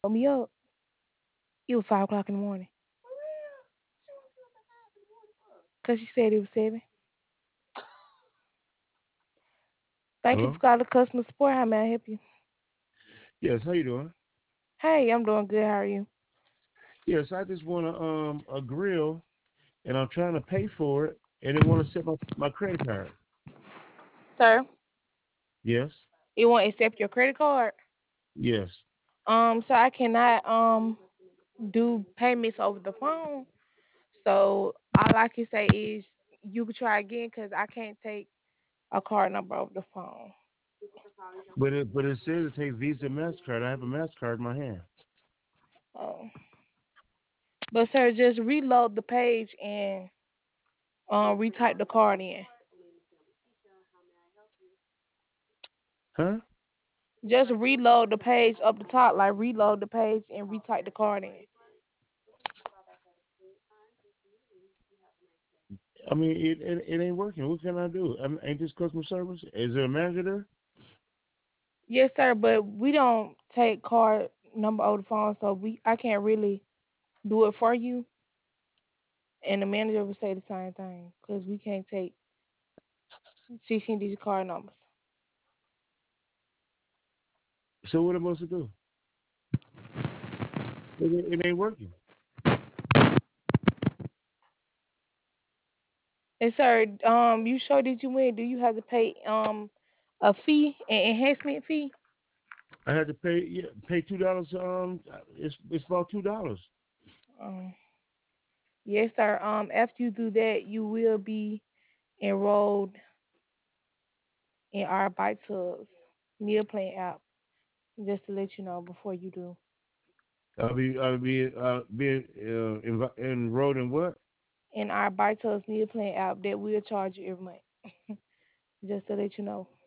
Woke me up. It was 5 o'clock in the morning. Cause she said it was 7. Thank you for Hello? calling customer support. How may I help you? Yes, how you doing? Hey, I'm doing good. How are you? Yes, I just want a grill, and I'm trying to pay for it, and they want to set my credit card. Sir, Yes, you won't accept your credit card? yes. So I cannot do payments over the phone. So all I can say is you could try again because I can't take a card number over the phone. But it says it takes Visa and Mastercard. I have a Mastercard in my hand. Oh. But sir, just reload the page and retype the card in. Huh? Just reload the page up the top, like reload the page and retype the card in. I mean, it ain't working. What can I do? Ain't this customer service? Is there a manager there? Yes, sir, but we don't take card number over the phone, so I can't really do it for you. And the manager would say the same thing because we can't take 16-digit card numbers. So what am I supposed to do? It ain't working. And sir, you sure did you win? Do you have to pay a fee, an enhancement fee? I had to pay $2. It's about $2. Um, yes, sir. After you do that, you will be enrolled in our Bite Tubs meal plan app. Just to let you know before you do. I'll be enrolled in what? In our Bite Tubs meal plan app that will charge you every month. Just to let you know.